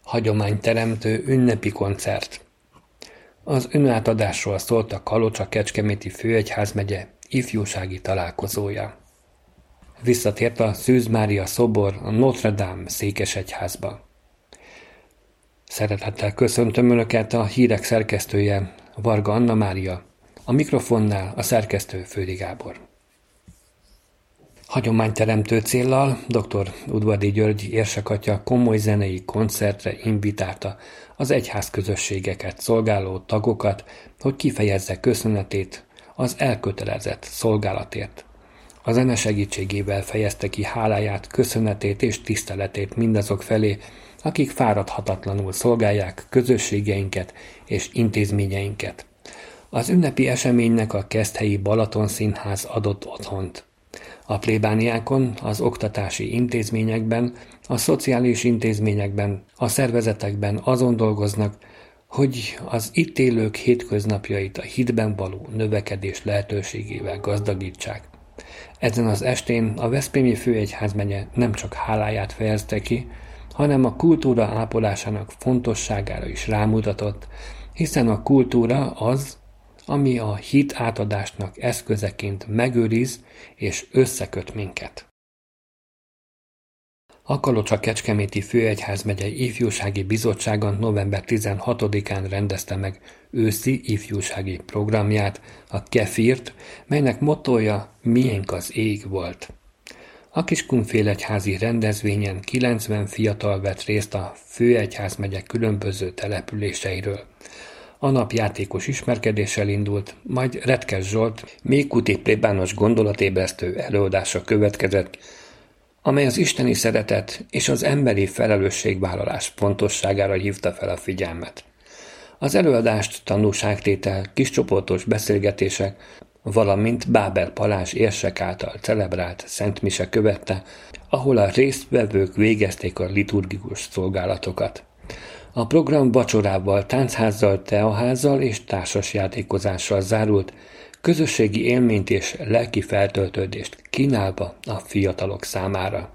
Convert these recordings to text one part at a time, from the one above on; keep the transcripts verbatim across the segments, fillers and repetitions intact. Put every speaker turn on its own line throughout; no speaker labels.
hagyományteremtő ünnepi koncert. Az önátadásról szólt a Kalocsa-Kecskeméti főegyházmegye ifjúsági találkozója. Visszatért a Szűz Mária szobor a Notre Dame székesegyházba. Szeretettel köszöntöm Önöket, a hírek szerkesztője Varga Anna Mária, a mikrofonnál a szerkesztő Fődi Gábor. Hagyományteremtő céllal dr. Udvardi György érsekatya komoly zenei koncertre invitálta az egyház közösségeket szolgáló tagokat, hogy kifejezze köszönetét az elkötelezett szolgálatért. A zene segítségével fejezte ki háláját, köszönetét és tiszteletét mindazok felé, akik fáradhatatlanul szolgálják közösségeinket és intézményeinket. Az ünnepi eseménynek a Keszthelyi Balaton Színház adott otthont. A plébániákon, az oktatási intézményekben, a szociális intézményekben, a szervezetekben azon dolgoznak, hogy az itt élők hétköznapjait a hitben való növekedés lehetőségével gazdagítsák. Ezen az estén a veszprémi főegyházmegye nem csak háláját fejezte ki, hanem a kultúra ápolásának fontosságára is rámutatott, hiszen a kultúra az, ami a hit átadásnak eszközeként megőriz és összeköt minket. A Kalocsa-Kecskeméti főegyházmegyei ifjúsági bizottsága november tizenhatodikán rendezte meg őszi ifjúsági programját, a Kefirt, melynek mottója Miénk az ég volt. A Kiskunfélegyházi rendezvényen kilencven fiatal vett részt a főegyházmegye különböző településeiről. A nap játékos ismerkedéssel indult, majd Retkes Zsolt mékuti plébános gondolatébresztő előadása következett, amely az isteni szeretet és az emberi felelősségvállalás fontosságára hívta fel a figyelmet. Az előadást tanúságtétel, kiscsoportos beszélgetések, valamint Bábel Palázs érsek által celebrált szentmise követte, ahol a résztvevők végezték a liturgikus szolgálatokat. A program vacsorával, tánchazzal, teaházzal és társasjátékozással zárult, közösségi élményt és lelki feltöltődést kínálva a fiatalok számára.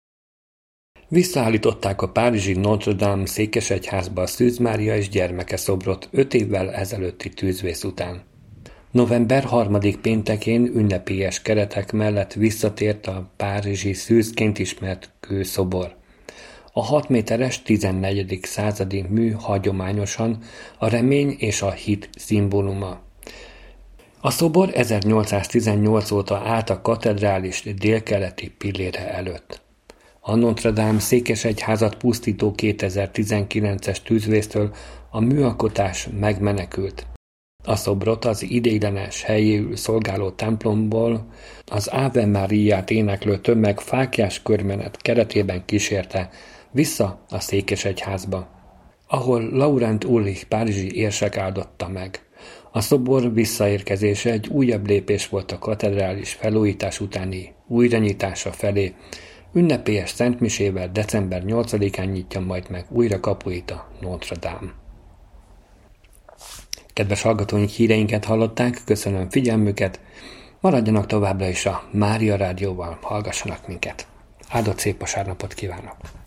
Visszaállították a párizsi Notre Dame székesegyházba a Szűz Mária és gyermeke szobrot öt évvel ezelőtti tűzvész után. November harmadik péntekén ünnepélyes keretek mellett visszatért a párizsi szűzként ismert kőszobor. A hat méteres tizennegyedik századi mű hagyományosan a remény és a hit szimbóluma. A szobor ezernyolcszáztizennyolc óta állt a katedrális délkeleti pillére előtt. A Notre Dame székesegyházat pusztító kétezer-tizenkilences tűzvésztől a műalkotás megmenekült. A szobrot az ideiglenes helyéül szolgáló templomból az Ave Mariát éneklő tömeg fáklyás körmenet keretében kísérte vissza a székesegyházba, ahol Laurent Ulrich párizsi érsek áldotta meg. A szobor visszaérkezése egy újabb lépés volt a katedrális felújítás utáni újranyitása felé. Ünnepélyes szentmisével december nyolcadikán nyitja majd meg újra kapuit a Notre Dame. Kedves hallgatóink, híreinket hallották, köszönöm figyelmüket, maradjanak továbbra is a Mária Rádióval, hallgassanak minket. Áldott szép vasárnapot kívánok!